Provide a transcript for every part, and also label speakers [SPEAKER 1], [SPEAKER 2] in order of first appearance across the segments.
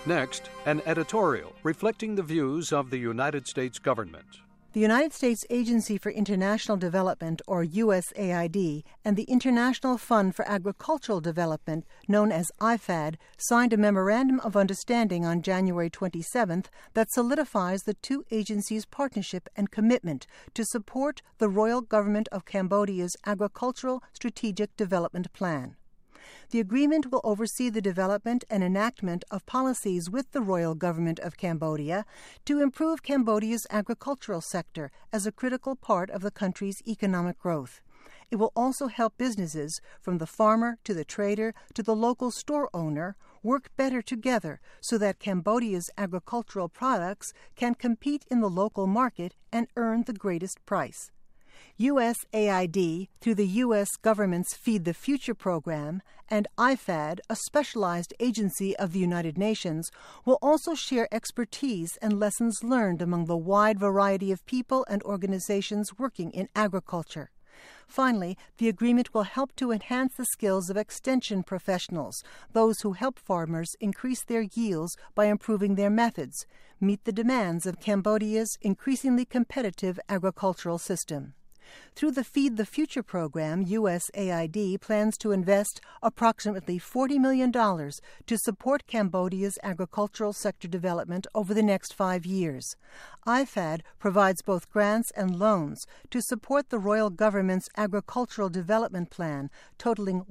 [SPEAKER 1] Next, an editorial reflecting the views of the United States government.
[SPEAKER 2] The United States Agency for International Development, or USAID, and the International Fund for Agricultural Development, known as IFAD, signed a Memorandum of Understanding on January 27th that solidifies the two agencies' partnership and commitment to support the Royal Government of Cambodia's Agricultural Strategic Development Plan. The agreement will oversee the development and enactment of policies with the Royal Government of Cambodia to improve Cambodia's agricultural sector as a critical part of the country's economic growth. It will also help businesses, from the farmer to the trader to the local store owner, work better together so that Cambodia's agricultural products can compete in the local market and earn the greatest price. USAID, through the U.S. government's Feed the Future program, and IFAD, a specialized agency of the United Nations, will also share expertise and lessons learned among the wide variety of people and organizations working in agriculture. Finally, the agreement will help to enhance the skills of extension professionals, those who help farmers increase their yields by improving their methods, meet the demands of Cambodia's increasingly competitive agricultural system. Through the Feed the Future program, USAID plans to invest approximately $40 million to support Cambodia's agricultural sector development over the next 5 years. IFAD provides both grants and loans to support the Royal Government's Agricultural Development Plan, totaling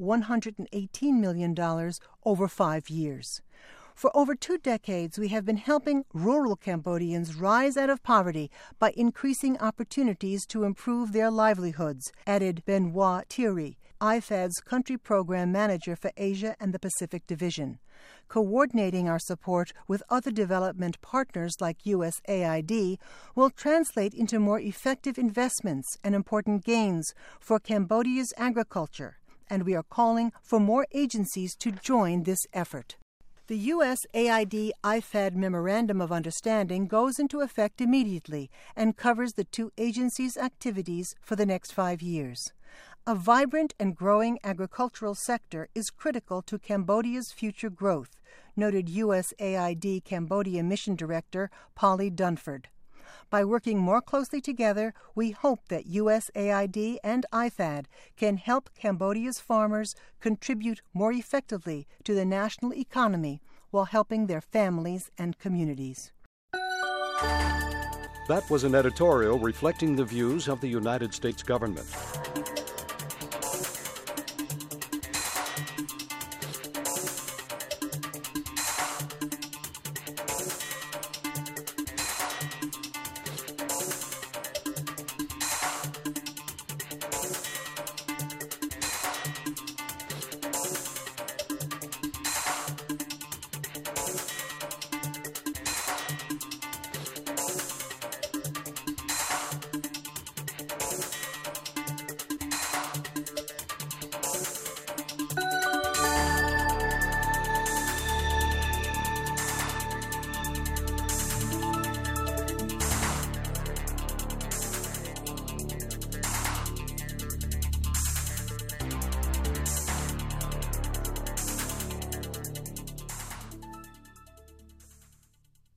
[SPEAKER 2] $118 million over 5 years. For over 2 decades, we have been helping rural Cambodians rise out of poverty by increasing opportunities to improve their livelihoods, added Benoit Thierry, IFAD's Country Program Manager for Asia and the Pacific Division. Coordinating our support with other development partners like USAID will translate into more effective investments and important gains for Cambodia's agriculture, and we are calling for more agencies to join this effort. The USAID-IFAD Memorandum of Understanding goes into effect immediately and covers the two agencies' activities for the next 5 years. A vibrant and growing agricultural sector is critical to Cambodia's future growth, noted USAID Cambodia Mission Director Polly Dunford. By working more closely together, we hope that USAID and IFAD can help Cambodia's farmers contribute more effectively to the national economy while helping their families and communities.
[SPEAKER 1] That was an editorial reflecting the views of the United States government.